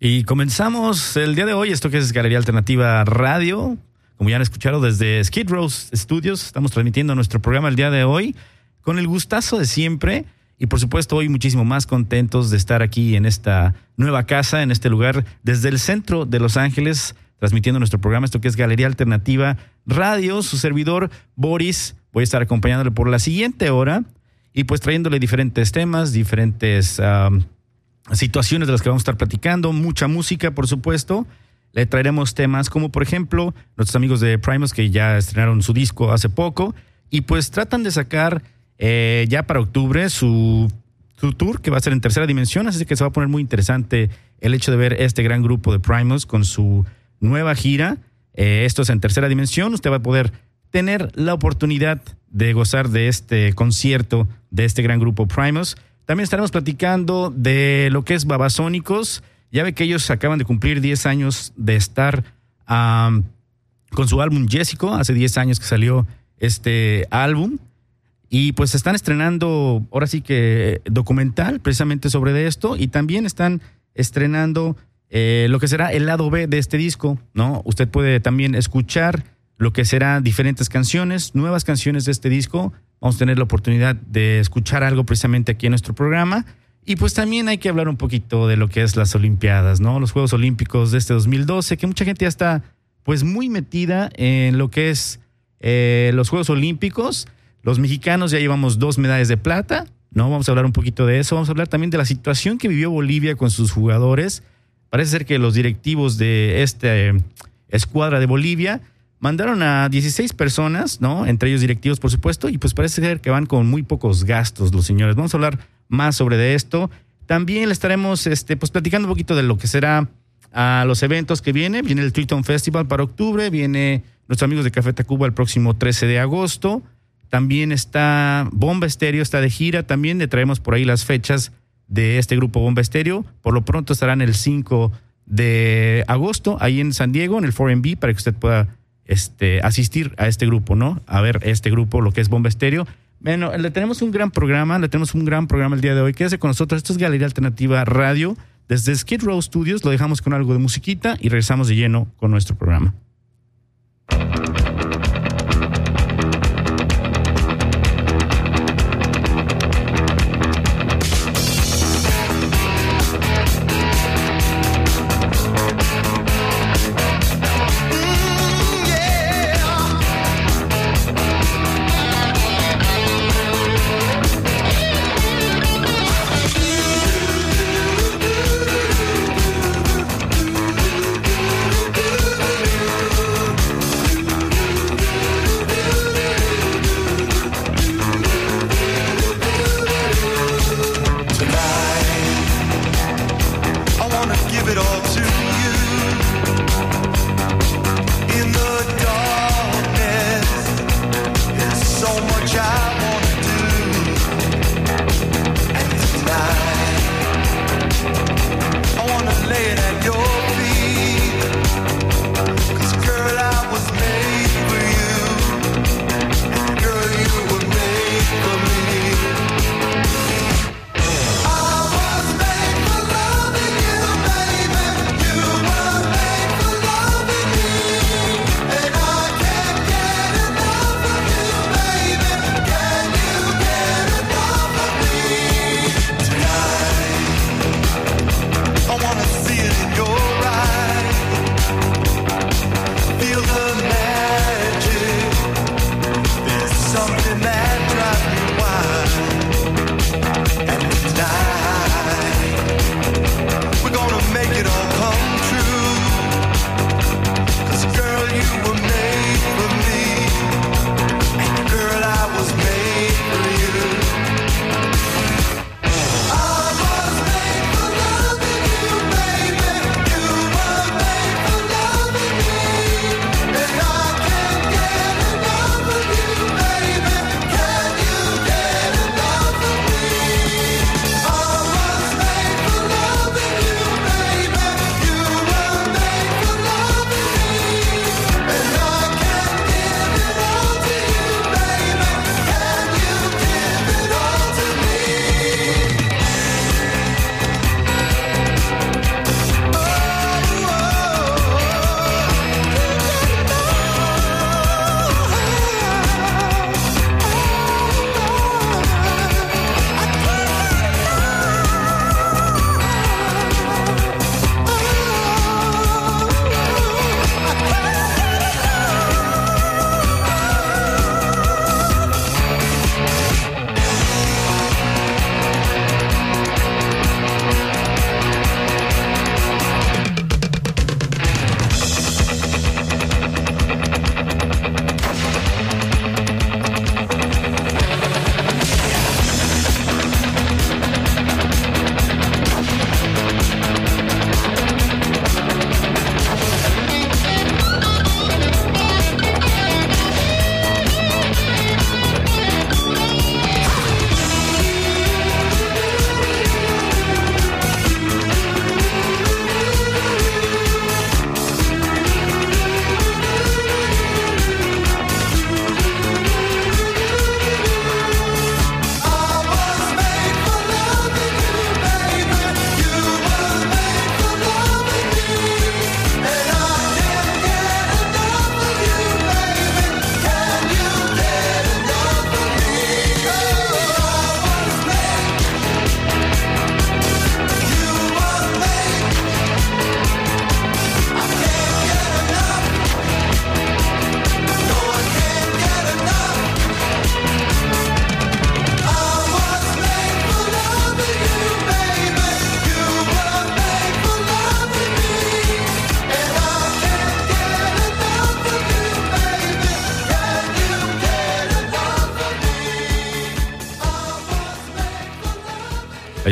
Y comenzamos el día de hoy, esto que es Galería Alternativa Radio. Como ya han escuchado, desde Skid Row Studios estamos transmitiendo nuestro programa el día de hoy con el gustazo de siempre. Y por supuesto, hoy muchísimo más contentos de estar aquí en esta nueva casa, en este lugar, desde el centro de Los Ángeles, transmitiendo nuestro programa, esto que es Galería Alternativa Radio. Su servidor, Boris, voy a estar acompañándole por la siguiente hora y pues trayéndole diferentes temas, diferentes situaciones de las que vamos a estar platicando, mucha música, por supuesto. Le traeremos temas como, por ejemplo, nuestros amigos de Primus, que ya estrenaron su disco hace poco y pues tratan de sacar ya para octubre su tour, que va a ser en Tercera Dimensión, así que se va a poner muy interesante el hecho de ver este gran grupo de Primus con su nueva gira. Esto es en Tercera Dimensión. Usted va a poder tener la oportunidad de gozar de este concierto de este gran grupo Primus. También estaremos platicando de lo que es Babasónicos. Ya ve que ellos acaban de cumplir 10 años de estar con su álbum Jessico. Hace 10 años que salió este álbum. Y pues están estrenando, ahora sí que documental precisamente sobre esto. Y también están estrenando lo que será el lado B de este disco, ¿no? Usted puede también escuchar lo que serán diferentes canciones, nuevas canciones de este disco. Vamos a tener la oportunidad de escuchar algo precisamente aquí en nuestro programa. Y pues también hay que hablar un poquito de lo que es las Olimpiadas, ¿no? Los Juegos Olímpicos de este 2012, que mucha gente ya está pues muy metida en lo que es los Juegos Olímpicos. Los mexicanos ya llevamos 2 medallas de plata, ¿no? Vamos a hablar un poquito de eso. Vamos a hablar también de la situación que vivió Bolivia con sus jugadores. Parece ser que los directivos de esta escuadra de Bolivia mandaron a 16 personas, ¿no? Entre ellos directivos, por supuesto, y pues parece ser que van con muy pocos gastos los señores. Vamos a hablar más sobre esto. También le estaremos pues platicando un poquito de lo que será los eventos que viene. Viene el Triton Festival para octubre, viene nuestros amigos de Café Tacuba el próximo 13 de agosto. También está Bomba Estéreo, está de gira. También le traemos por ahí las fechas de este grupo Bomba Estéreo. Por lo pronto estarán el 5 de agosto ahí en San Diego, en el 4MB, para que usted pueda asistir a este grupo, ¿no? A ver este grupo, lo que es Bomba Estéreo. Bueno, le tenemos un gran programa el día de hoy. Quédese con nosotros. Esto es Galería Alternativa Radio. Desde Skid Row Studios lo dejamos con algo de musiquita y regresamos de lleno con nuestro programa.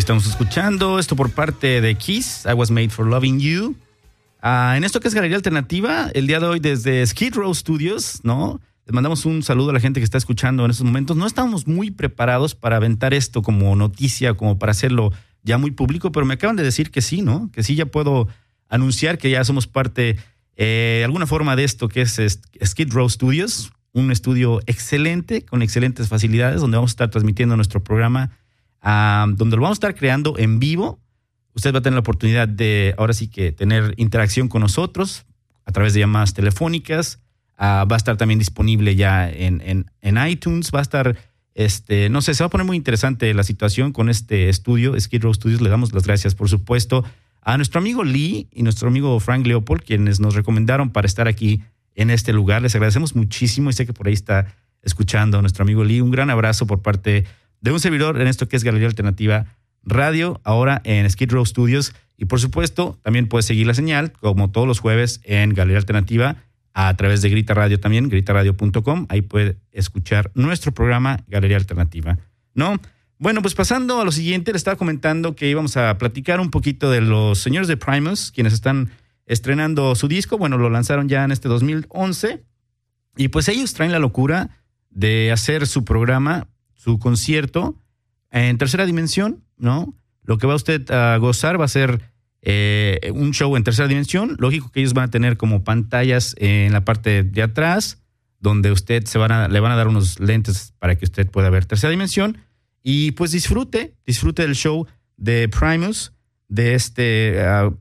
estamos escuchando esto por parte de Kiss, I Was Made for Loving You. En esto que es Galería Alternativa, el día de hoy desde Skid Row Studios, ¿no? Les mandamos un saludo a la gente que está escuchando en estos momentos. No estábamos muy preparados para aventar esto como noticia, como para hacerlo ya muy público, pero me acaban de decir que sí, ¿no? Que sí, ya puedo anunciar que ya somos parte de alguna forma de esto que es Skid Row Studios, un estudio excelente, con excelentes facilidades, donde vamos a estar transmitiendo nuestro programa, donde lo vamos a estar creando en vivo. Usted va a tener la oportunidad de, ahora sí que, tener interacción con nosotros a través de llamadas telefónicas. Va a estar también disponible ya en iTunes. Va a estar, no sé, se va a poner muy interesante la situación con este estudio, Skid Row Studios. Le damos las gracias, por supuesto, a nuestro amigo Lee y nuestro amigo Frank Leopold, quienes nos recomendaron para estar aquí en este lugar. Les agradecemos muchísimo y sé que por ahí está escuchando a nuestro amigo Lee. Un gran abrazo por parte de un servidor en esto que es Galería Alternativa Radio, ahora en Skid Row Studios. Y por supuesto, también puedes seguir la señal, como todos los jueves, en Galería Alternativa, a través de Grita Radio también, gritaradio.com. Ahí puede escuchar nuestro programa Galería Alternativa, ¿no? Bueno, pues pasando a lo siguiente, les estaba comentando que íbamos a platicar un poquito de los señores de Primus, quienes están estrenando su disco. Bueno, lo lanzaron ya en este 2011. Y pues ellos traen la locura de hacer su programa, su concierto en tercera dimensión, ¿no? Lo que va usted a gozar va a ser un show en tercera dimensión. Lógico que ellos van a tener como pantallas en la parte de atrás, donde usted le van a dar unos lentes para que usted pueda ver tercera dimensión. Y pues disfrute del show de Primus, de este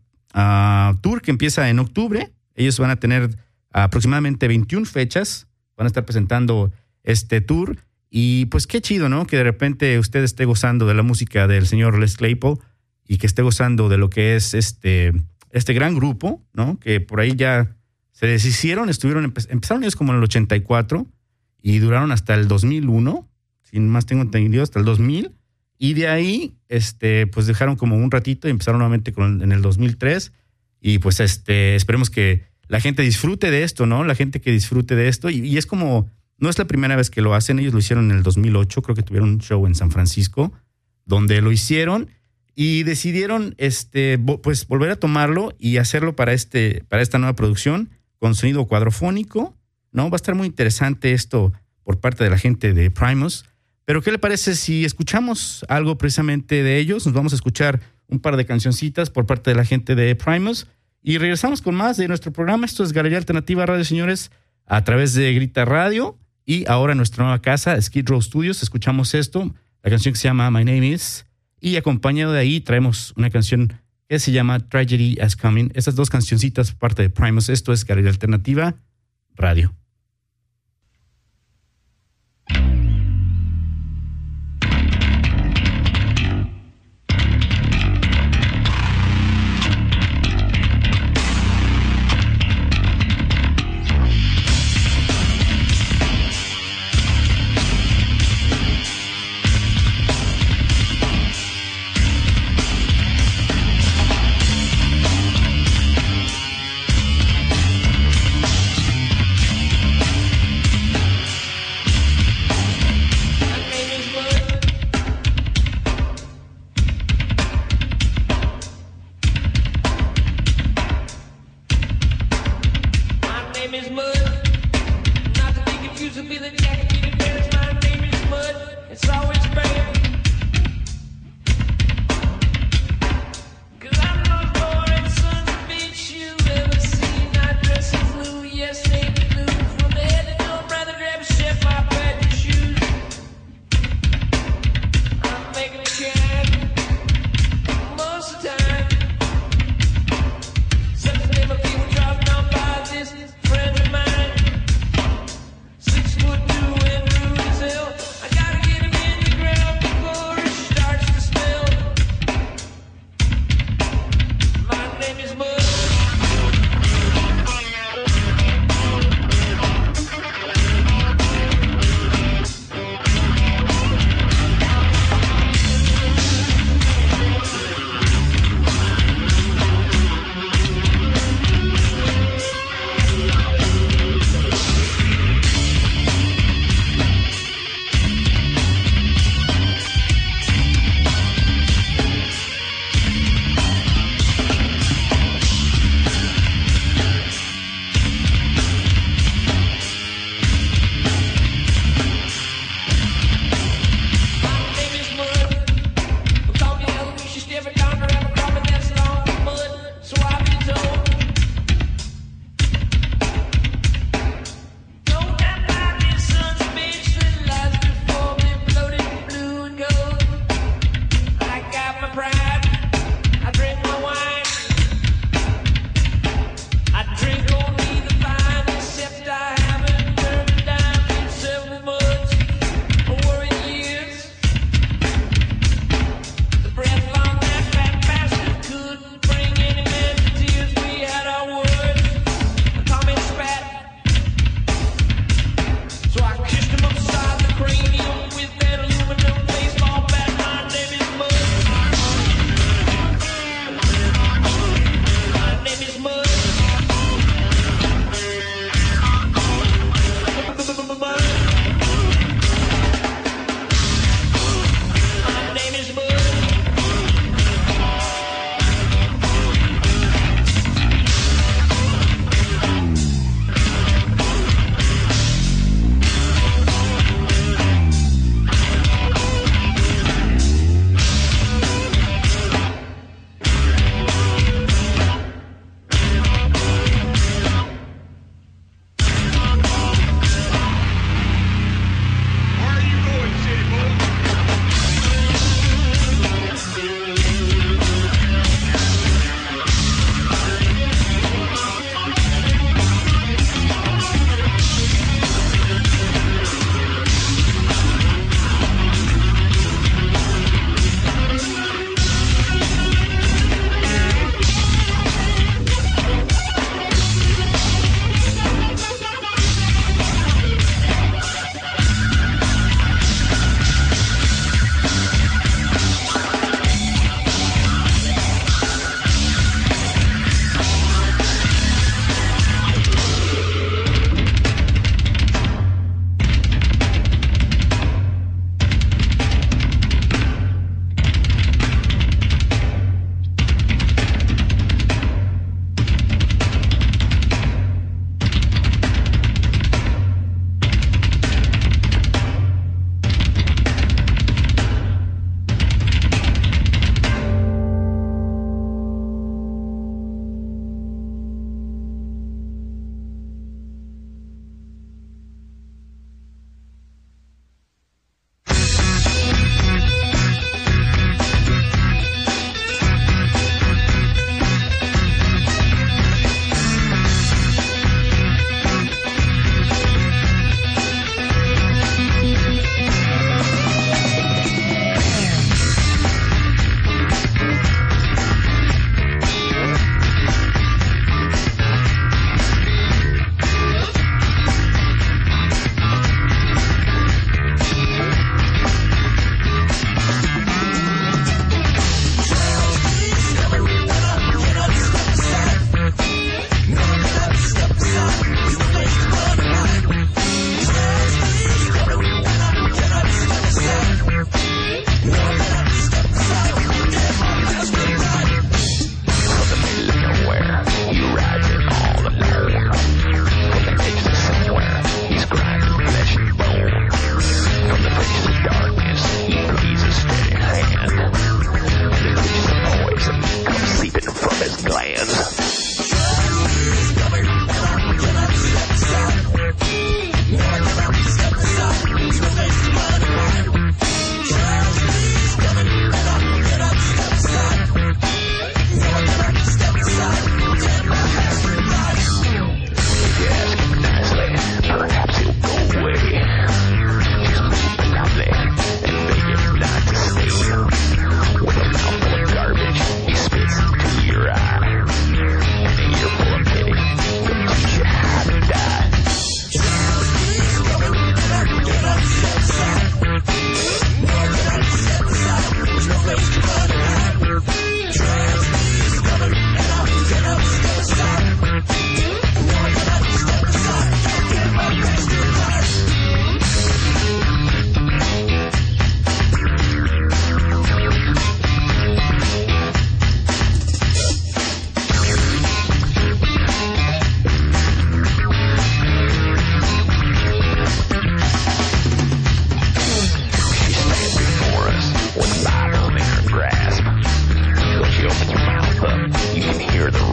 tour que empieza en octubre. Ellos van a tener aproximadamente 21 fechas, van a estar presentando este tour. Y pues qué chido, ¿no? Que de repente usted esté gozando de la música del señor Les Claypool y que esté gozando de lo que es este gran grupo, ¿no? Que por ahí ya se deshicieron, empezaron ellos como en el 84 y duraron hasta el 2001, sin más tengo entendido, hasta el 2000. Y de ahí, pues dejaron como un ratito y empezaron nuevamente en el 2003. Y pues esperemos que la gente disfrute de esto, ¿no? La gente que disfrute de esto. Y es como, no es la primera vez que lo hacen. Ellos lo hicieron en el 2008, creo que tuvieron un show en San Francisco, donde lo hicieron y decidieron, pues volver a tomarlo y hacerlo para esta nueva producción con sonido cuadrofónico, ¿no? Va a estar muy interesante esto por parte de la gente de Primus. Pero ¿qué le parece si escuchamos algo precisamente de ellos? Nos vamos a escuchar un par de cancioncitas por parte de la gente de Primus y regresamos con más de nuestro programa. Esto es Galería Alternativa Radio, señores, a través de Grita Radio y ahora en nuestra nueva casa, Skid Row Studios. Escuchamos esto, la canción que se llama My Name Is, y acompañado de ahí traemos una canción que se llama Tragedy Is Coming. Estas dos cancioncitas por parte de Primus. Esto es Galería Alternativa Radio.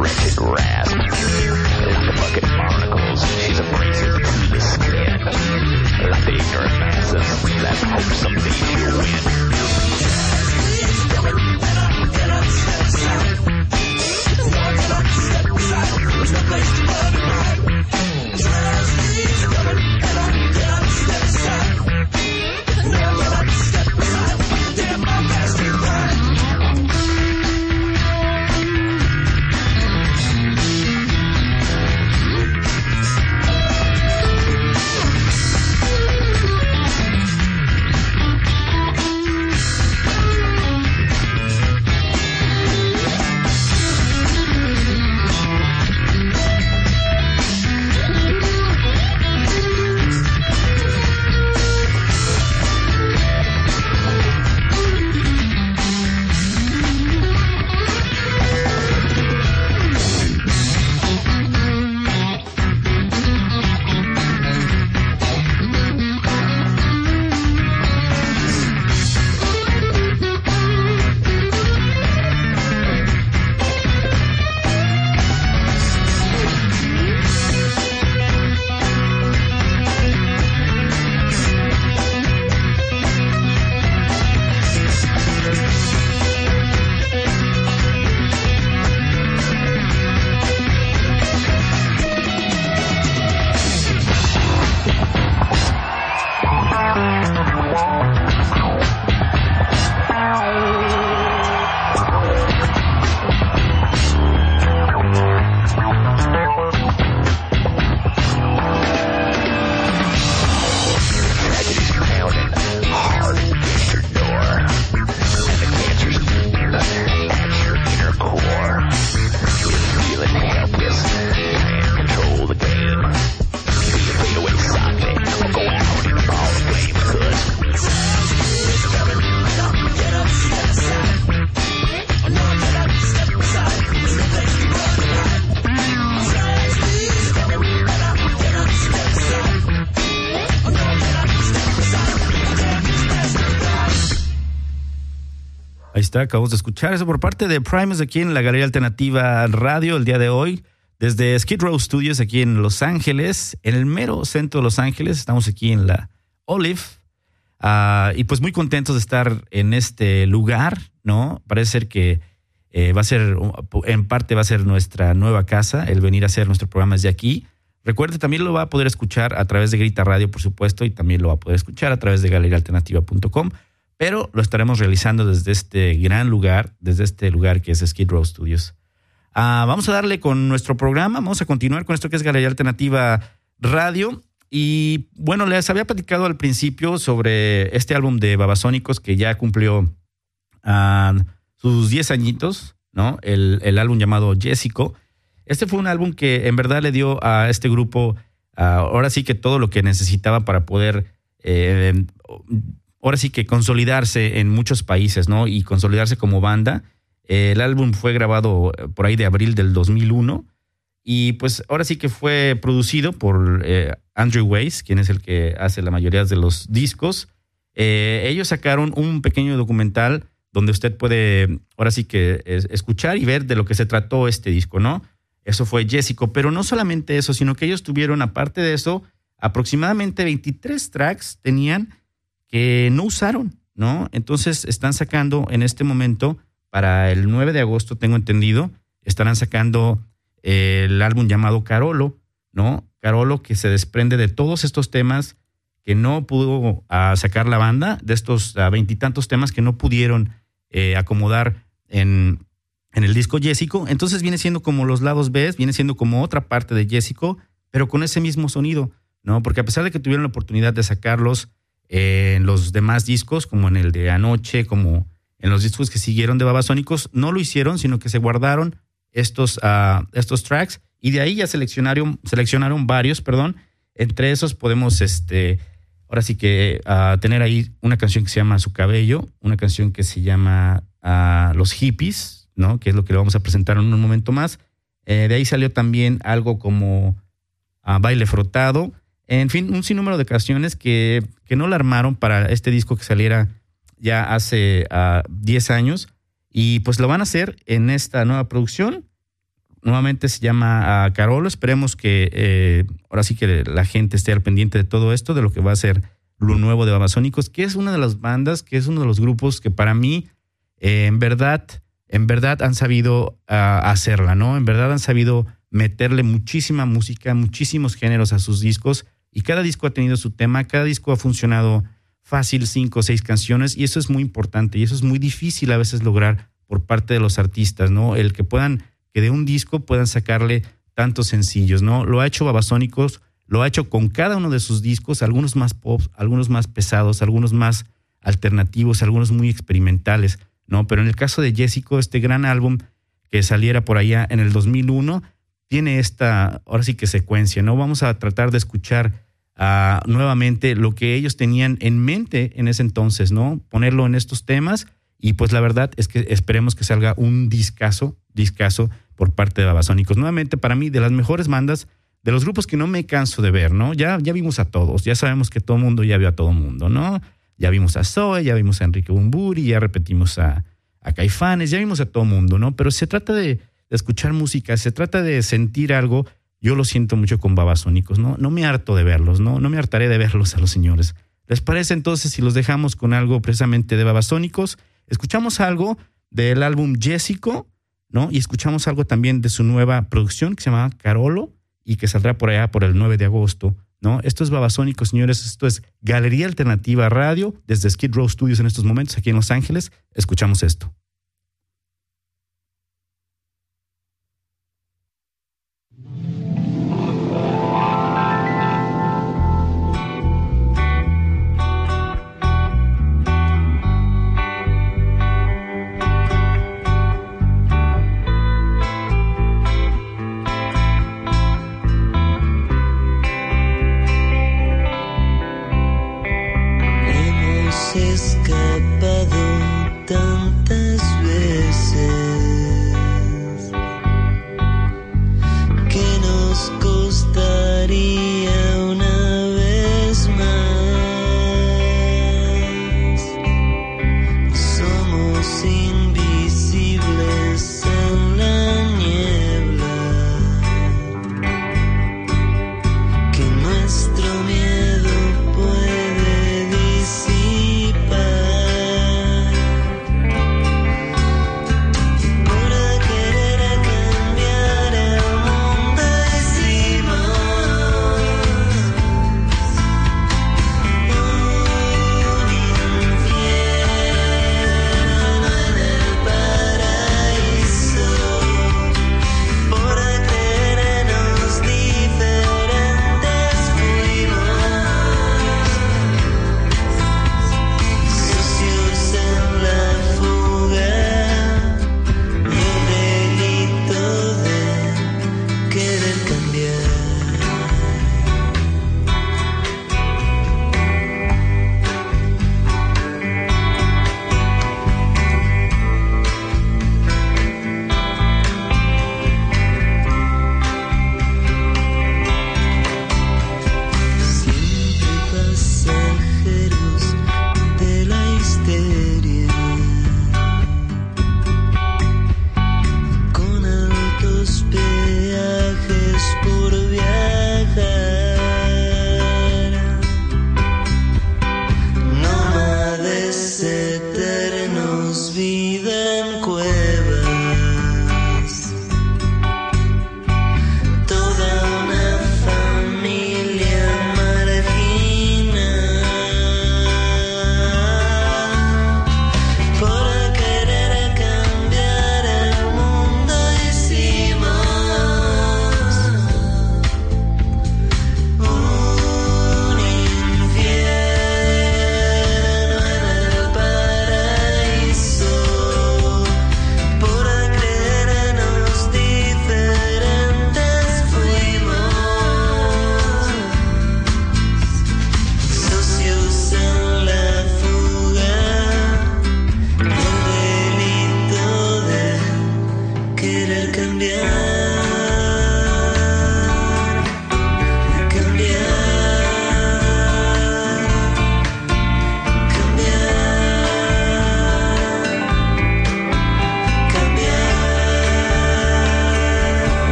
wretched rat. Like a bucket of barnacles, she's abrasive to the skin. Like the ignorant masses that hope someday she'll win. Ahí está, acabamos de escuchar eso por parte de Primus aquí en la Galería Alternativa Radio el día de hoy, desde Skid Row Studios aquí en Los Ángeles, en el mero centro de Los Ángeles. Estamos aquí en la Olive, y pues muy contentos de estar en este lugar, ¿no? Parece ser que va a ser, en parte va a ser nuestra nueva casa, el venir a hacer nuestro programa desde aquí. Recuerde, también lo va a poder escuchar a través de Grita Radio, por supuesto, y también lo va a poder escuchar a través de galeriaalternativa.com. Pero lo estaremos realizando desde este gran lugar, desde este lugar que es Skid Row Studios. Vamos a darle con nuestro programa, vamos a continuar con esto que es Galería Alternativa Radio. Y bueno, les había platicado al principio sobre este álbum de Babasónicos que ya cumplió sus 10 añitos, ¿no? El álbum llamado Jessico. Este fue un álbum que en verdad le dio a este grupo ahora sí que todo lo que necesitaba para poder ahora sí que consolidarse en muchos países, ¿no? Y consolidarse como banda. El álbum fue grabado por ahí de abril del 2001 y pues ahora sí que fue producido por Andrew Weiss, quien es el que hace la mayoría de los discos. Ellos sacaron un pequeño documental donde usted puede ahora sí que escuchar y ver de lo que se trató este disco, ¿no? Eso fue Jessico, pero no solamente eso, sino que ellos tuvieron, aparte de eso, aproximadamente 23 tracks tenían que no usaron, ¿no? Entonces están sacando en este momento, para el 9 de agosto, tengo entendido, estarán sacando el álbum llamado Carolo, ¿no? Carolo, que se desprende de todos estos temas que no pudo sacar la banda, de estos 20 y tantos temas que no pudieron acomodar en el disco Jessico. Entonces viene siendo como los lados B, viene siendo como otra parte de Jessico, pero con ese mismo sonido, ¿no? Porque a pesar de que tuvieron la oportunidad de sacarlos en los demás discos, como en el de Anoche, como en los discos que siguieron de Babasónicos, no lo hicieron, sino que se guardaron estos tracks y de ahí ya seleccionaron varios, Entre esos podemos, ahora sí que tener ahí una canción que se llama Su Cabello, una canción que se llama Los Hippies, ¿no? Que es lo que le vamos a presentar en un momento más. De ahí salió también algo como Baile Frotado. En fin, un sinnúmero de canciones que no la armaron para este disco que saliera ya hace 10 años. Y pues lo van a hacer en esta nueva producción. nuevamente se llama Carolo. Esperemos que ahora sí que la gente esté al pendiente de todo esto, de lo que va a ser lo nuevo de Babasónicos, que es una de las bandas, que es uno de los grupos que para mí en verdad han sabido hacerla, ¿no? En verdad han sabido meterle muchísima música, muchísimos géneros a sus discos, y cada disco ha tenido su tema, cada disco ha funcionado fácil, 5 o 6 canciones, y eso es muy importante, y eso es muy difícil a veces lograr por parte de los artistas, ¿no? El que de un disco puedan sacarle tantos sencillos, ¿no? Lo ha hecho Babasónicos, lo ha hecho con cada uno de sus discos, algunos más pop, algunos más pesados, algunos más alternativos, algunos muy experimentales, ¿no? Pero en el caso de Jessico, este gran álbum que saliera por allá en el 2001, tiene esta, ahora sí que secuencia, ¿no? Vamos a tratar de escuchar nuevamente lo que ellos tenían en mente en ese entonces, ¿no? Ponerlo en estos temas, y pues la verdad es que esperemos que salga un discazo por parte de Babasónicos. Nuevamente, para mí, de las mejores bandas, de los grupos que no me canso de ver, ¿no? Ya vimos a todos, ya sabemos que todo el mundo ya vio a todo el mundo, ¿no? Ya vimos a Zoe, ya vimos a Enrique Bunbury, ya repetimos a Caifanes, ya vimos a todo el mundo, ¿no? Pero se trata de escuchar música, se trata de sentir algo. Yo lo siento mucho con Babasónicos, ¿no? No me harto de verlos, ¿no? No me hartaré de verlos a los señores. ¿Les parece entonces si los dejamos con algo precisamente de Babasónicos? Escuchamos algo del álbum Jessico, ¿no? Y escuchamos algo también de su nueva producción que se llama Carolo y que saldrá por allá por el 9 de agosto, ¿no? Esto es Babasónicos, señores. Esto es Galería Alternativa Radio desde Skid Row Studios en estos momentos aquí en Los Ángeles. Escuchamos esto. Hemos escapado tantas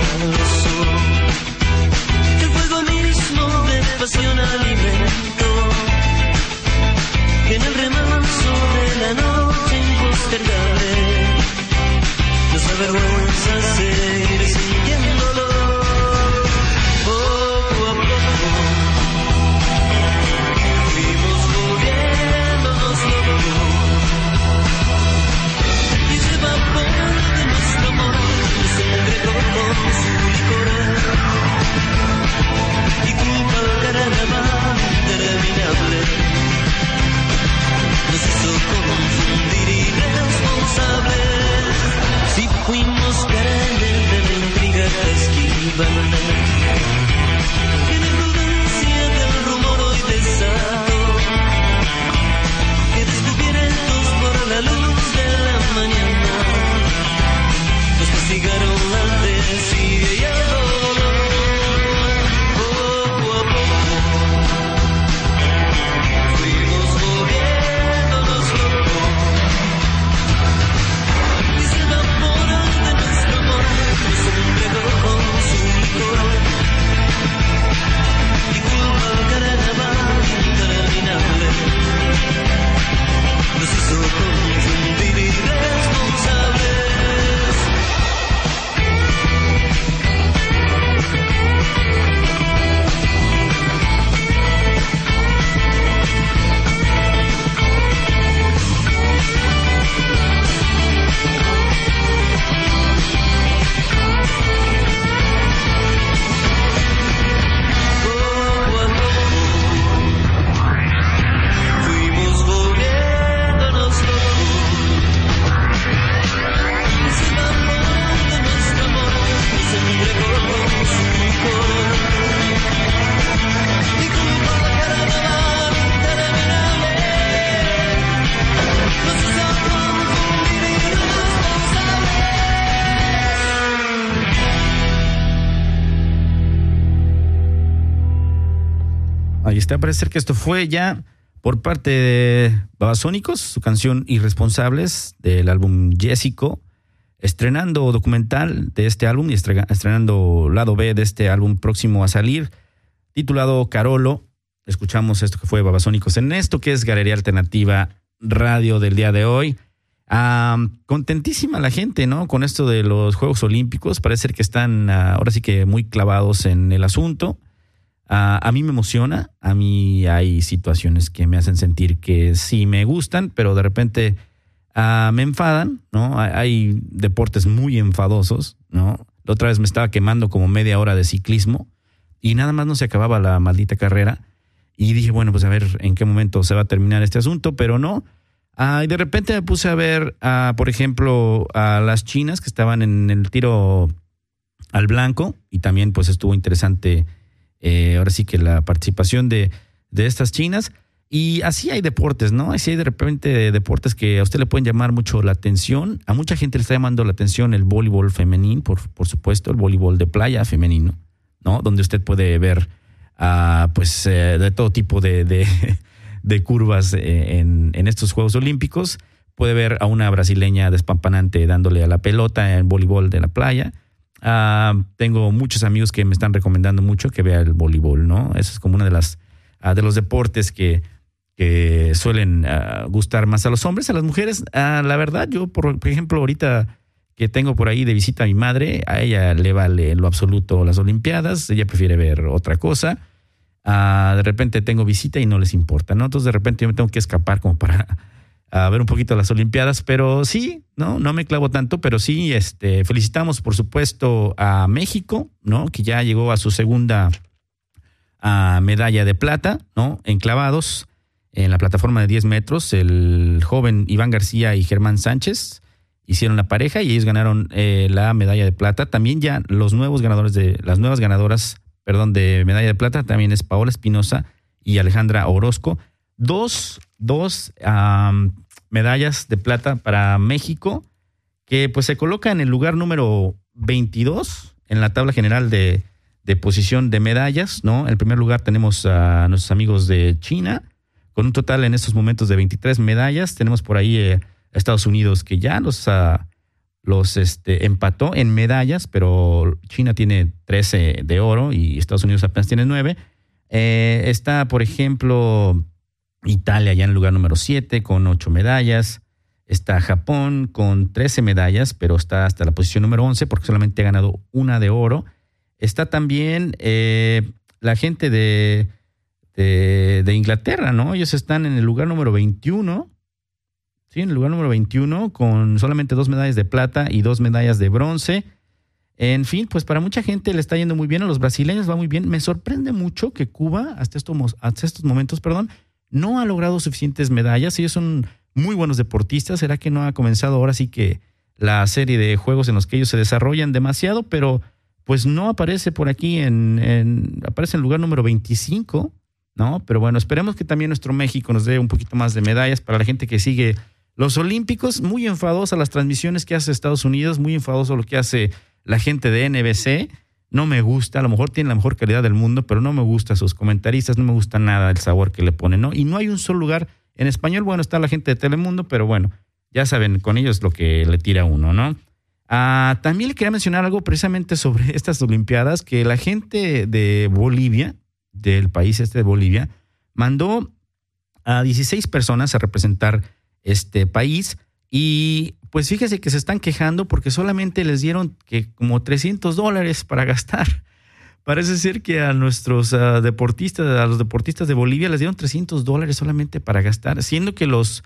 falso. El fuego mismo de pasión alimento, que en el remanso de la noche impostergable nos avergüenza seguir sintiéndolo. Poco a poco fuimos volviéndonos locos, y ese vapor de nuestro amor nos embriagó con su licor, y culpa al carnaval interminable nos hizo confundir irresponsables. Si fuimos carnes de la intriga que esquivan, que la imprudencia del rumor hoy desató, que descubiertos por la luz de la mañana nos castigaron la desidia y el dolor. Poco a poco fuimos volviéndonos locos, y se evapora de nuestro amor, nos embriagó con su licor, y culpa al carnaval interminable nos hizo confundir irresponsables. Poco a poco fuimos volviéndonos locos, ese vapor de nuestro amor nos embriagó con su licor, y culpa al carnaval interminable nos hizo confundir irresponsables. Ahí está, parece ser que esto fue ya por parte de Babasónicos, su canción Irresponsables del álbum Jessico, estrenando documental de este álbum y estrenando lado B de este álbum próximo a salir, titulado Carolo. Escuchamos esto que fue Babasónicos en esto que es Galería Alternativa Radio del día de hoy. Contentísima la gente, ¿no? Con esto de los Juegos Olímpicos, parece ser que están ahora sí que muy clavados en el asunto. A mí me emociona, a mí hay situaciones que me hacen sentir que sí me gustan, pero de repente me enfadan, ¿no? Hay deportes muy enfadosos, ¿no? La otra vez me estaba quemando como media hora de ciclismo y nada más no se acababa la maldita carrera y dije, bueno, pues a ver en qué momento se va a terminar este asunto, pero no. Y de repente me puse a ver, por ejemplo, a las chinas que estaban en el tiro al blanco y también pues estuvo interesante. Ahora sí que la participación de estas chinas. Y así hay deportes, ¿no? Así hay de repente deportes que a usted le pueden llamar mucho la atención. A mucha gente le está llamando la atención el voleibol femenino, por supuesto, el voleibol de playa femenino, ¿no? Donde usted puede ver de todo tipo de curvas en estos Juegos Olímpicos. Puede ver a una brasileña despampanante dándole a la pelota en voleibol de la playa. Tengo muchos amigos que me están recomendando mucho que vea el voleibol, ¿no? Eso es como una de los deportes que suelen gustar más a los hombres. A las mujeres, la verdad, yo por ejemplo ahorita que tengo por ahí de visita a mi madre, a ella le vale en lo absoluto las Olimpiadas, ella prefiere ver otra cosa. De repente tengo visita y no les importa, ¿no? Entonces de repente yo me tengo que escapar como para ver un poquito las Olimpiadas, pero sí, no me clavo tanto, pero sí, felicitamos por supuesto a México, ¿no? Que ya llegó a su segunda medalla de plata, ¿no? En clavados, en la plataforma de 10 metros, el joven Iván García y Germán Sánchez hicieron la pareja y ellos ganaron la medalla de plata. También ya las nuevas ganadoras de medalla de plata también es Paola Espinosa y Alejandra Orozco. Dos medallas de plata para México, que pues se coloca en el lugar número 22 en la tabla general de posición de medallas, ¿no? En el primer lugar tenemos a nuestros amigos de China, con un total en estos momentos de 23 medallas. Tenemos por ahí a Estados Unidos, que ya nos empató en medallas, pero China tiene 13 de oro y Estados Unidos apenas tiene 9. Está, por ejemplo, Italia ya en el lugar número 7 con 8 medallas. Está Japón con 13 medallas, pero está hasta la posición número 11 porque solamente ha ganado una de oro. Está también la gente de Inglaterra, ¿no? Ellos están en el lugar número 21. Sí, en el lugar número 21 con solamente 2 medallas de plata y 2 medallas de bronce. En fin, pues para mucha gente le está yendo muy bien, a los brasileños va muy bien. Me sorprende mucho que Cuba hasta estos momentos, no ha logrado suficientes medallas. Ellos son muy buenos deportistas. ¿Será que no ha comenzado ahora sí que la serie de juegos en los que ellos se desarrollan demasiado? Pero pues no aparece por aquí, aparece en el lugar número 25, ¿no? Pero bueno, esperemos que también nuestro México nos dé un poquito más de medallas para la gente que sigue los Olímpicos. Muy enfadosa las transmisiones que hace Estados Unidos, muy enfadoso lo que hace la gente de NBC. No me gusta, a lo mejor tiene la mejor calidad del mundo, pero no me gusta sus comentaristas, no me gusta nada el sabor que le ponen, ¿no? Y no hay un solo lugar en español. Bueno, está la gente de Telemundo, pero bueno, ya saben, con ellos lo que le tira uno, ¿no? También le quería mencionar algo precisamente sobre estas Olimpiadas, que la gente de Bolivia, del país de Bolivia, mandó a 16 personas a representar este país. Y pues fíjese que se están quejando porque solamente les dieron como $300 para gastar. Parece ser que a nuestros deportistas, a los deportistas de Bolivia les dieron $300 solamente para gastar, siendo que los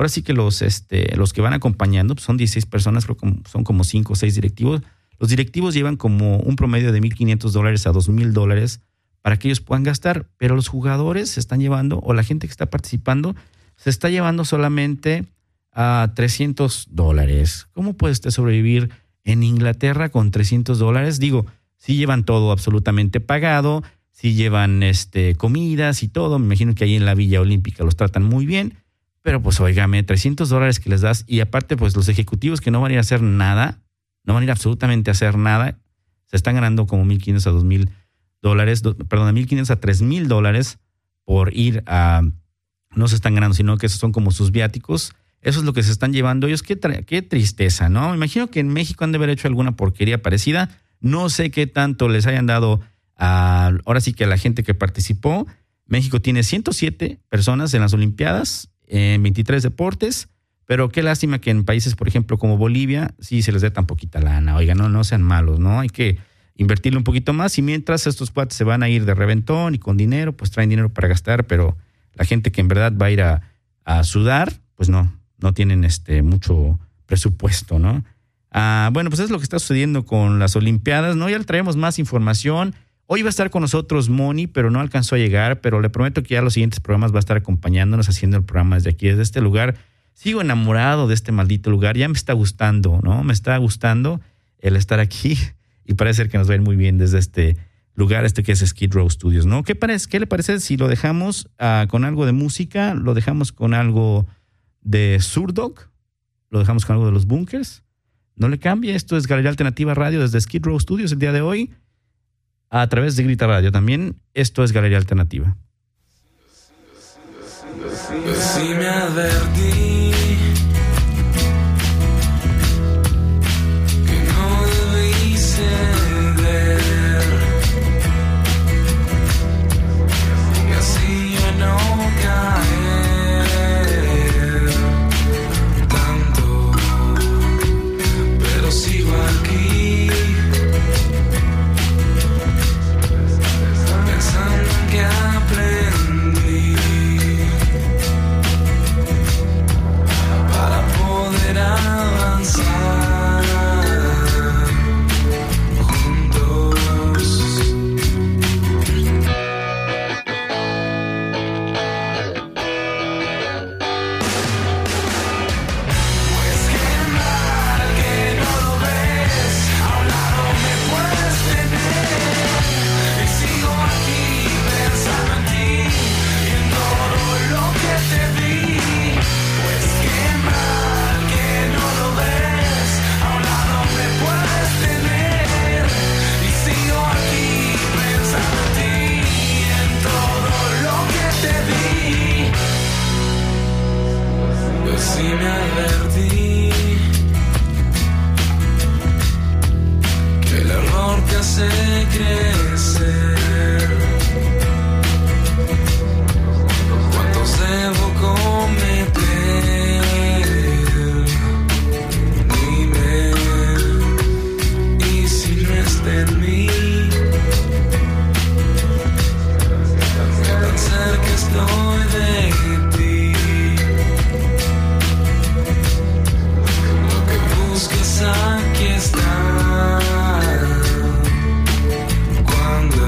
que van acompañando pues son 16 personas, creo que son como 5 o 6 directivos. Los directivos llevan como un promedio de $1,500 a $2,000 para que ellos puedan gastar, pero los jugadores se están llevando, o la gente que está participando, se está llevando solamente a $300. ¿Cómo puede usted sobrevivir en Inglaterra con $300? Digo, sí llevan todo absolutamente pagado, sí llevan comidas y todo. Me imagino que ahí en la Villa Olímpica los tratan muy bien, pero pues óigame, $300 que les das, y aparte pues los ejecutivos que no van a ir a hacer nada, no van a ir absolutamente a hacer nada, se están ganando como $1,500 a $2,000, perdón, $1,500 a $3,000 por ir a, no se están ganando, sino que esos son como sus viáticos. Eso es lo que se están llevando ellos. Qué tristeza, ¿no? Me imagino que en México han de haber hecho alguna porquería parecida. No sé qué tanto les hayan dado ahora sí que a la gente que participó. México tiene 107 personas en las Olimpiadas, en 23 deportes, pero qué lástima que en países, por ejemplo, como Bolivia, sí se les dé tan poquita lana. Oigan, no sean malos, ¿no? Hay que invertirle un poquito más, y mientras estos cuates se van a ir de reventón y con dinero, pues traen dinero para gastar, pero la gente que en verdad va a ir a sudar, pues no tienen mucho presupuesto, ¿no? Bueno, pues es lo que está sucediendo con las Olimpiadas, ¿no? Ya le traemos más información. Hoy va a estar con nosotros Moni, pero no alcanzó a llegar, pero le prometo que ya los siguientes programas va a estar acompañándonos, haciendo el programa desde aquí, desde este lugar. Sigo enamorado de este maldito lugar, ya me está gustando, ¿no? Me está gustando el estar aquí, y parece ser que nos va a ir muy bien desde este lugar, que es Skid Row Studios, ¿no? ¿Qué le parece si lo dejamos con algo de música? ¿Lo dejamos con algo de Zurdog? ¿Lo dejamos con algo de los Bunkers? No le cambie, esto es Galería Alternativa Radio desde Skid Row Studios el día de hoy, a través de Grita Radio también. Esto es Galería Alternativa. Sí me advertí que no debí ceder, y así yo no caer tanto, pero sigo aquí pensando en que aprendí. hace crecer. ¿Cuántos debo cometer? Dime, y si no está en mí, tan cerca estoy de ti. Lo que buscas aquí está. Cuando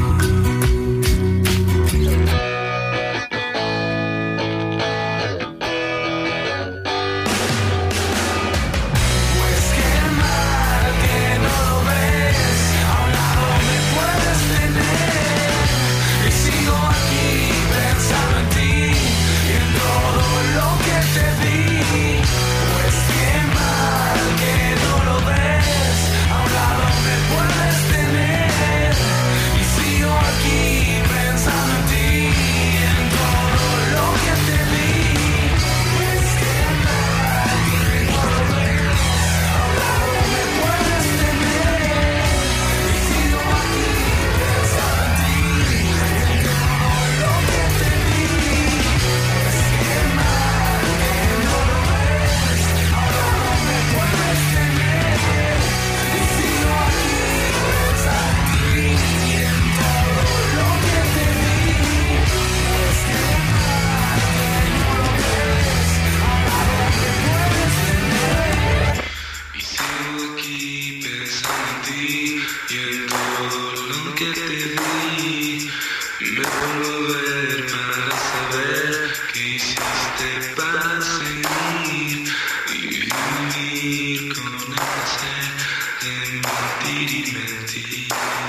pues qué mal que no lo ves, a un lado me puedes tener, y sigo aquí pensando en ti y en todo lo que te di. Pues qué mal que no lo ves, a un lado me puedes tener, y sigo aquí pensando en ti y en todo lo que te di. Pues qué mal que no lo ves, a un lado me puedes tener, y sigo aquí pensando en ti y en todo lo que te di. Pues qué mal que no lo ves, a un lado me puedes tener, y sigo aquí pensando en ti y en todo lo que te di. Pues qué mal que no lo ves, a un lado me puedes tener, y sigo aquí pensando en ti y en todo lo que te di. Me pongo a ver para saber qué hiciste para seguir y vivir con el placer de mentir y mentir.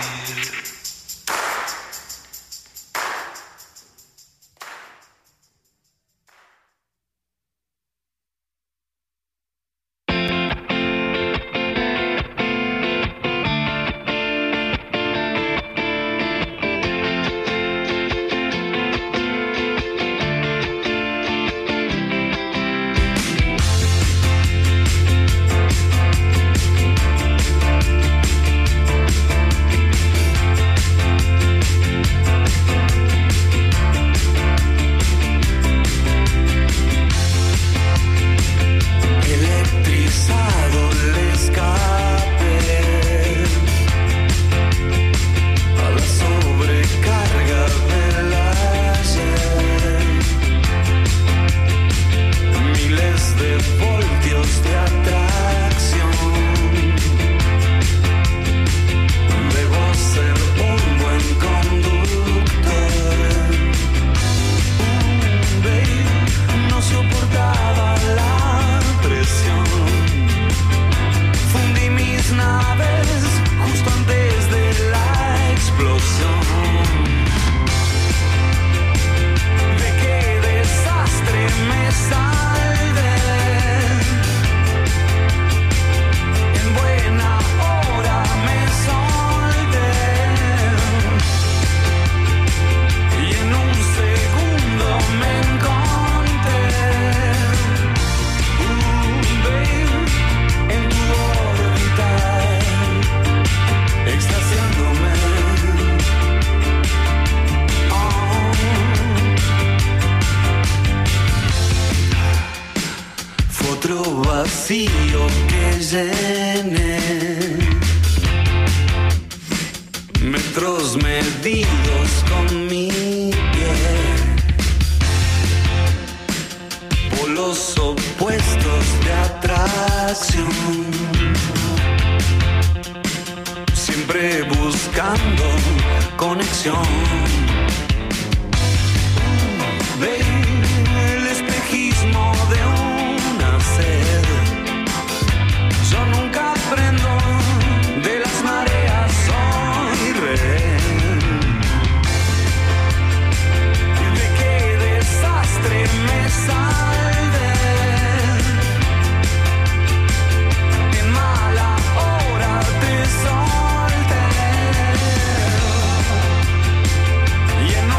Electrizado el escape a la sobrecarga del ayer. Miles de voltios de atracción. Debo ser un buen conductor. Baby, no soportaba la presión. Fundí mis naves justo antes de la explosión. ¿De qué desastre me salvé? En buena hora me solté, y en un segundo me encontré. Babe, en tu órbita, extasiándome. Fue otro vacío que llené, metros medidos con mi pie, polos opuestos de atracción, siempre buscando conexión. El espejismo de una sed. Yo nunca aprendo de las mareas, soy rehén. ¿De qué desastre me salvé? En mala hora te solté, y en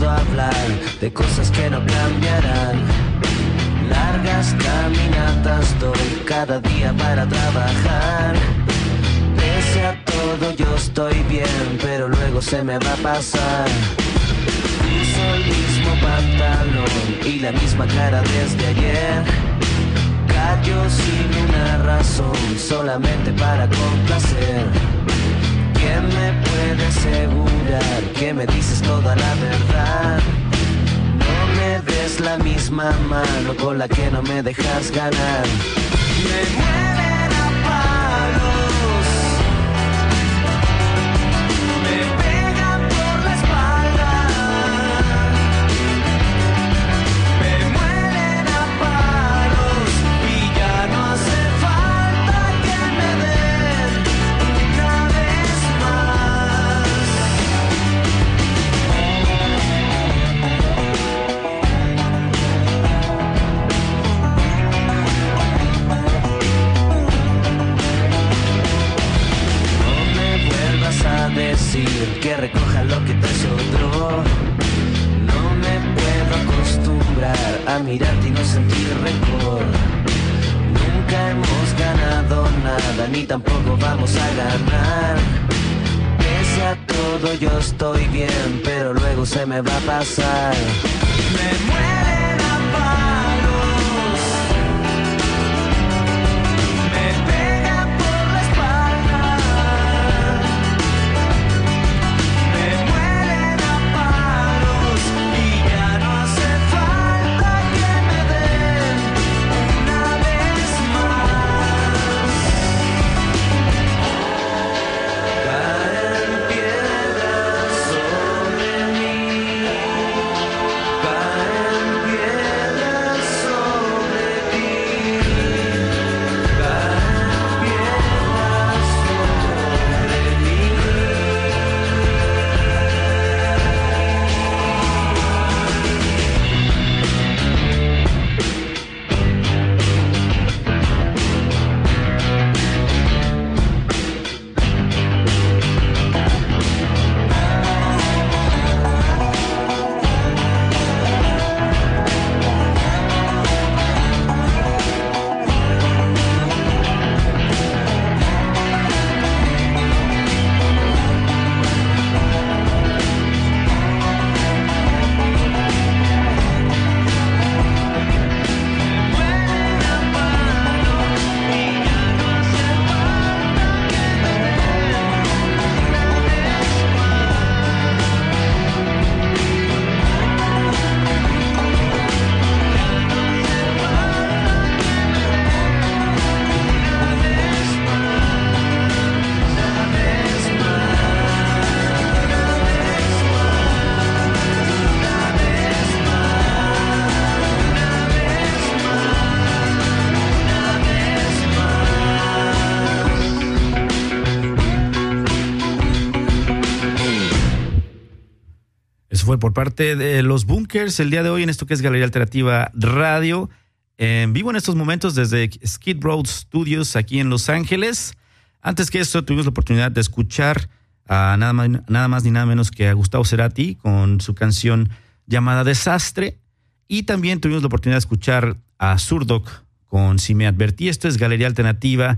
puedo hablar de cosas que no cambiarán. Largas caminatas doy cada día para trabajar. Pese a todo yo estoy bien, pero luego se me va a pasar. Uso el mismo pantalón y la misma cara desde ayer. Callo sin una razón, solamente para complacer. ¿Quién me puede asegurar que me dices toda la verdad? No me des la misma mano con la que no me dejas ganar. Me mueven a palos, me pegan por la espalda, me mueven a palos y ya no hace falta que me den una vez más. No me vuelvas a decir que recoja lo que traes otro. No me puedo acostumbrar a mirarte y no sentir rencor. Nunca hemos ganado nada, ni tampoco vamos a ganar. Pese a todo yo estoy bien, pero luego se me va a pasar. Me mueren a palos, me pegan por la espalda, me mueren a palos y ya no hace falta que me den una vez más. Caen piedras sobre mí, caen piedras sobre ti, caen piedras sobre mí. Eso fue por parte de los Bunkers el día de hoy en esto que es Galería Alternativa Radio. En vivo en estos momentos desde Skid Row Studios aquí en Los Ángeles. Antes que esto tuvimos la oportunidad de escuchar a nada más ni nada menos que a Gustavo Cerati con su canción llamada Desastre. Y también tuvimos la oportunidad de escuchar a Zurdok con Si Me Advertí. Esto es Galería Alternativa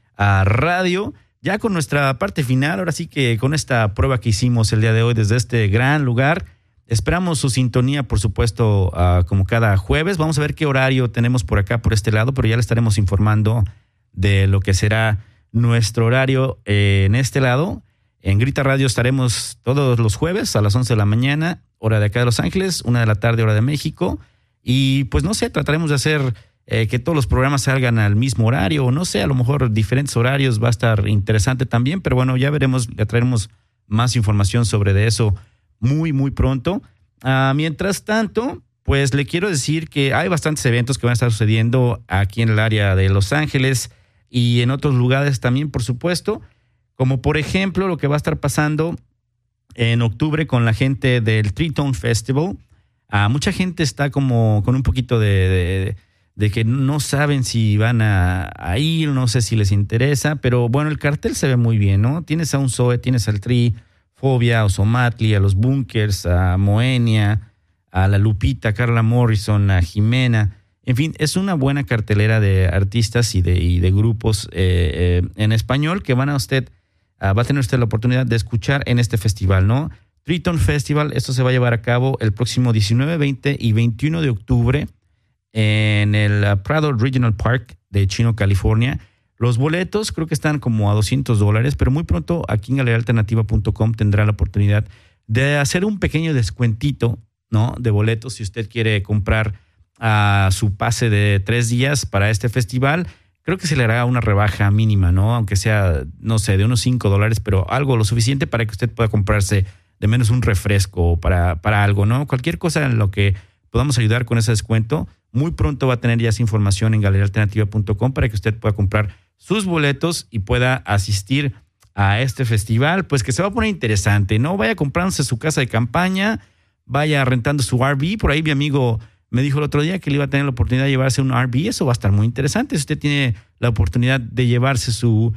Radio. Ya con nuestra parte final, ahora sí que con esta prueba que hicimos el día de hoy desde este gran lugar, esperamos su sintonía, por supuesto, como cada jueves. Vamos a ver qué horario tenemos por acá, por este lado, pero ya le estaremos informando de lo que será nuestro horario en este lado. En Grita Radio estaremos todos los jueves a las 11 de la mañana, hora de acá de Los Ángeles, 1 de la tarde, hora de México. Y pues no sé, trataremos de hacer que todos los programas salgan al mismo horario, o no sé, a lo mejor diferentes horarios, va a estar interesante también, pero bueno, ya veremos, le traeremos más información sobre de eso muy, muy pronto. Mientras tanto, pues le quiero decir que hay bastantes eventos que van a estar sucediendo aquí en el área de Los Ángeles y en otros lugares también, por supuesto, como por ejemplo lo que va a estar pasando en octubre con la gente del Tritone Festival. Mucha gente está como con un poquito de que no saben si van a ir, no sé si les interesa, pero bueno, el cartel se ve muy bien, ¿no? Tienes a un Zoe, tienes al Tri, Fobia, Ozomatli, a los Bunkers, a Moenia, a la Lupita, a Carla Morrison, a Jimena. En fin, es una buena cartelera de artistas y de grupos en español que va a tener usted la oportunidad de escuchar en este festival, ¿no? Triton Festival, esto se va a llevar a cabo el próximo 19, 20 y 21 de octubre en el Prado Regional Park de Chino, California. Los boletos creo que están como a $200, pero muy pronto aquí en galeriaalternativa.com tendrá la oportunidad de hacer un pequeño descuentito, ¿no?, de boletos si usted quiere comprar su pase de 3 días para este festival. Creo que se le hará una rebaja mínima, ¿no? Aunque sea, no sé, de unos $5, pero algo lo suficiente para que usted pueda comprarse de menos un refresco para algo, ¿no? Cualquier cosa en lo que podamos ayudar con ese descuento. Muy pronto va a tener ya esa información en galeriaalternativa.com para que usted pueda comprar sus boletos y pueda asistir a este festival, pues que se va a poner interesante, ¿no? Vaya comprándose su casa de campaña, vaya rentando su RV. Por ahí mi amigo me dijo el otro día que él iba a tener la oportunidad de llevarse un RV. Eso va a estar muy interesante. Si usted tiene la oportunidad de llevarse su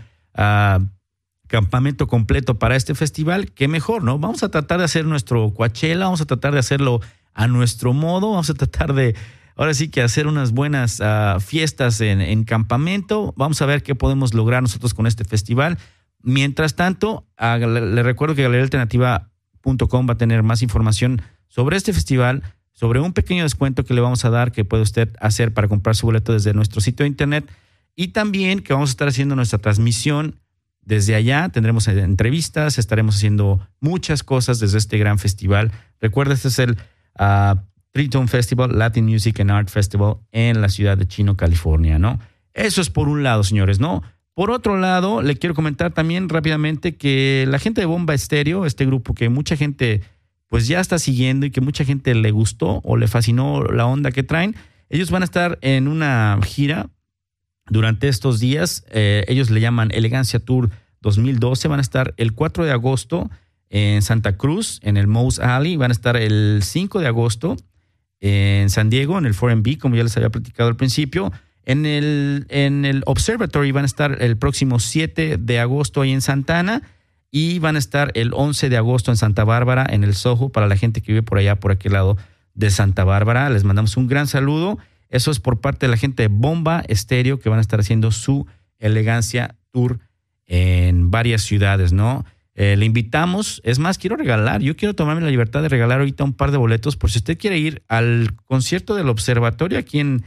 campamento completo para este festival, qué mejor, ¿no? Vamos a tratar de hacer nuestro Coachella, vamos a tratar de hacerlo a nuestro modo, vamos a tratar de, ahora sí que hacer unas buenas fiestas en campamento. Vamos a ver qué podemos lograr nosotros con este festival. Mientras tanto, le recuerdo que galeriaalternativa.com va a tener más información sobre este festival, sobre un pequeño descuento que le vamos a dar que puede usted hacer para comprar su boleto desde nuestro sitio de internet, y también que vamos a estar haciendo nuestra transmisión desde allá. Tendremos entrevistas, estaremos haciendo muchas cosas desde este gran festival. Recuerda, este es el Triton Festival, Latin Music and Art Festival en la ciudad de Chino, California, ¿no? Eso es por un lado, señores, ¿no? Por otro lado, le quiero comentar también rápidamente que la gente de Bomba Estéreo, este grupo que mucha gente pues ya está siguiendo y que mucha gente le gustó o le fascinó la onda que traen, ellos van a estar en una gira durante estos días. Ellos le llaman Elegancia Tour 2012. Van a estar el 4 de agosto en Santa Cruz, en el Moe's Alley. Van a estar el 5 de agosto en San Diego, en el 4MB, como ya les había platicado al principio. En el Observatory van a estar el próximo 7 de agosto ahí en Santana, y van a estar el 11 de agosto en Santa Bárbara, en el Soho, para la gente que vive por allá, por aquel lado de Santa Bárbara. Les mandamos un gran saludo. Eso es por parte de la gente de Bomba Estéreo, que van a estar haciendo su Elegancia Tour en varias ciudades, ¿no? Le invitamos. Es más, yo quiero tomarme la libertad de regalar ahorita un par de boletos por si usted quiere ir al concierto del Observatorio aquí en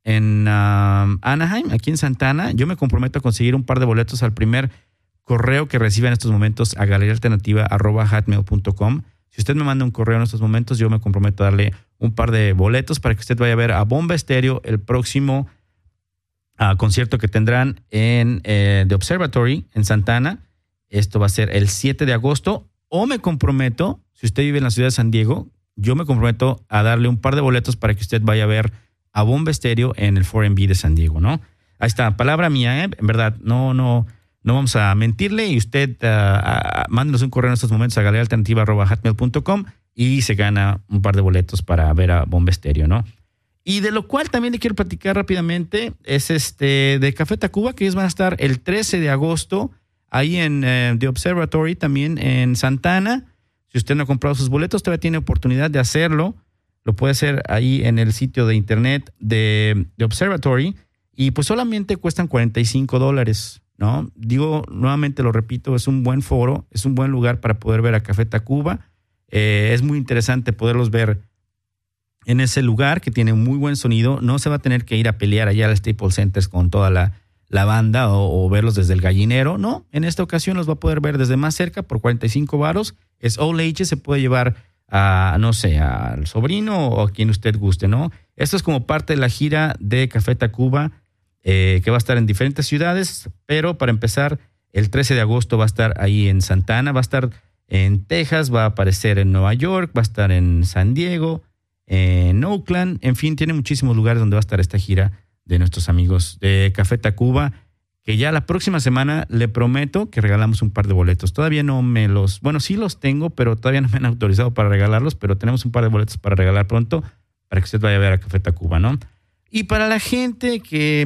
Anaheim, aquí en Santana. Yo me comprometo a conseguir un par de boletos al primer correo que reciba en estos momentos a galeriaalternativa@hotmail.com. Si usted me manda un correo en estos momentos, yo me comprometo a darle un par de boletos para que usted vaya a ver a Bomba Estéreo el próximo concierto que tendrán en The Observatory en Santana. Esto va a ser el 7 de agosto. O me comprometo, si usted vive en la ciudad de San Diego, yo me comprometo a darle un par de boletos para que usted vaya a ver a Bomba Estéreo en el 4MB de San Diego, ¿no? Ahí está, palabra mía, en verdad, no vamos a mentirle. Y usted mándenos un correo en estos momentos a galeriaalternativa@hotmail.com y se gana un par de boletos para ver a Bomba Estéreo, ¿no? Y de lo cual también le quiero platicar rápidamente es de Café Tacuba, que ellos van a estar el 13 de agosto ahí en The Observatory, también en Santana. Si usted no ha comprado sus boletos, todavía tiene oportunidad de hacerlo. Lo puede hacer ahí en el sitio de internet de The Observatory, y pues solamente cuestan $45, ¿no? Digo, nuevamente lo repito, es un buen foro, es un buen lugar para poder ver a Café Tacuba. Es muy interesante poderlos ver en ese lugar que tiene muy buen sonido. No se va a tener que ir a pelear allá al Staples Center con toda la banda o verlos desde el gallinero, ¿no? En esta ocasión los va a poder ver desde más cerca por $45. Es all ages, se puede llevar no sé, al sobrino o a quien usted guste, ¿no? Esto es como parte de la gira de Café Tacuba, que va a estar en diferentes ciudades, pero para empezar, el 13 de agosto va a estar ahí en Santana, va a estar en Texas, va a aparecer en Nueva York, va a estar en San Diego, en Oakland, en fin, tiene muchísimos lugares donde va a estar esta gira de nuestros amigos de Café Tacuba, que ya la próxima semana le prometo que regalamos un par de boletos. Todavía no sí los tengo, pero todavía no me han autorizado para regalarlos, pero tenemos un par de boletos para regalar pronto, para que usted vaya a ver a Café Tacuba, ¿no? Y para la gente que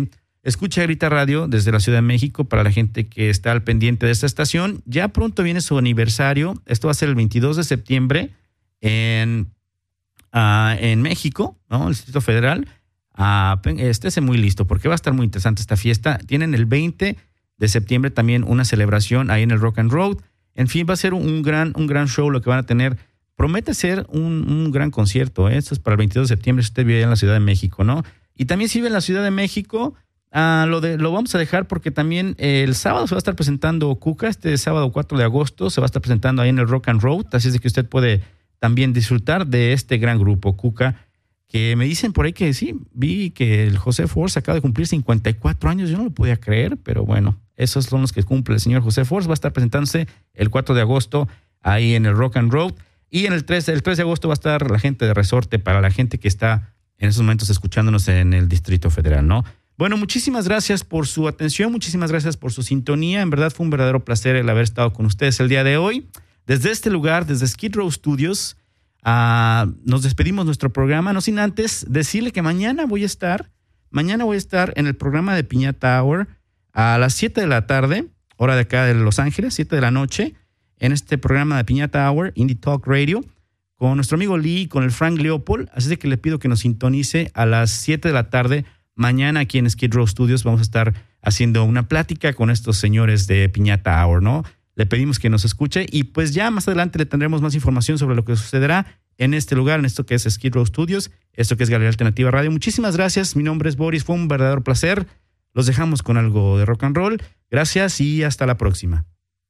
Escucha Grita Radio desde la Ciudad de México para la gente que está al pendiente de esta estación. Ya pronto viene su aniversario. Esto va a ser el 22 de septiembre en México, ¿no? El Distrito Federal. Estése muy listo porque va a estar muy interesante esta fiesta. Tienen el 20 de septiembre también una celebración ahí en el Rock and Road. En fin, va a ser un gran show lo que van a tener. Promete ser un gran concierto, ¿eh? Esto es para el 22 de septiembre si usted vive en la Ciudad de México, ¿no? Y también si vive en la Ciudad de México, lo vamos a dejar porque también el sábado se va a estar presentando Cuca. Este sábado 4 de agosto se va a estar presentando ahí en el Rock and Road. Así es de que usted puede también disfrutar de este gran grupo, Cuca, que me dicen por ahí que sí, vi que el José Force acaba de cumplir 54 años. Yo no lo podía creer, pero bueno, esos son los que cumple el señor José Force. Va a estar presentándose el 4 de agosto ahí en el Rock and Road. Y en el 3 de agosto va a estar la gente de Resorte para la gente que está en esos momentos escuchándonos en el Distrito Federal, ¿no? Bueno, muchísimas gracias por su atención, muchísimas gracias por su sintonía. En verdad fue un verdadero placer el haber estado con ustedes el día de hoy. Desde este lugar, desde Skid Row Studios, nos despedimos nuestro programa, no sin antes decirle que mañana voy a estar en el programa de Piñata Hour a las 7 de la tarde, hora de acá de Los Ángeles, 7 de la noche, en este programa de Piñata Hour, Indie Talk Radio, con nuestro amigo Lee, con el Frank Leopold. Así de que le pido que nos sintonice a las 7 de la tarde. Mañana aquí en Skid Row Studios vamos a estar haciendo una plática con estos señores de Piñata Hour, ¿no? Le pedimos que nos escuche y pues ya más adelante le tendremos más información sobre lo que sucederá en este lugar, en esto que es Skid Row Studios, esto que es Galería Alternativa Radio. Muchísimas gracias, mi nombre es Boris, fue un verdadero placer. Los dejamos con algo de rock and roll. Gracias y hasta la próxima.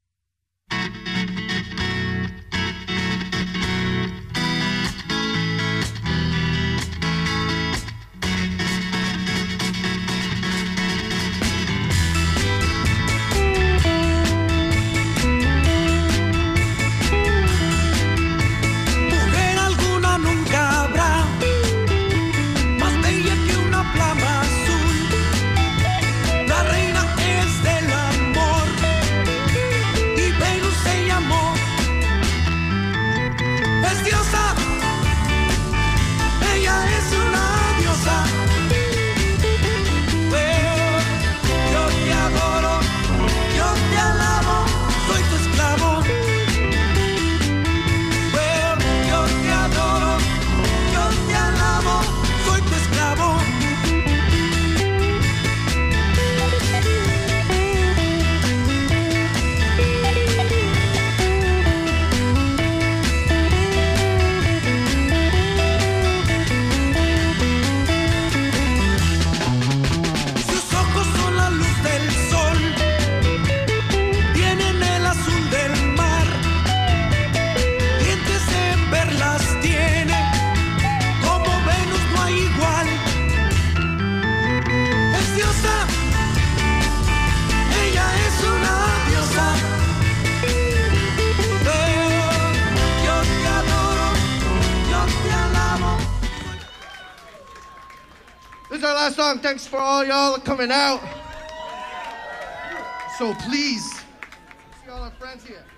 Last song. Thanks for all y'all coming out. So please, see all our friends here.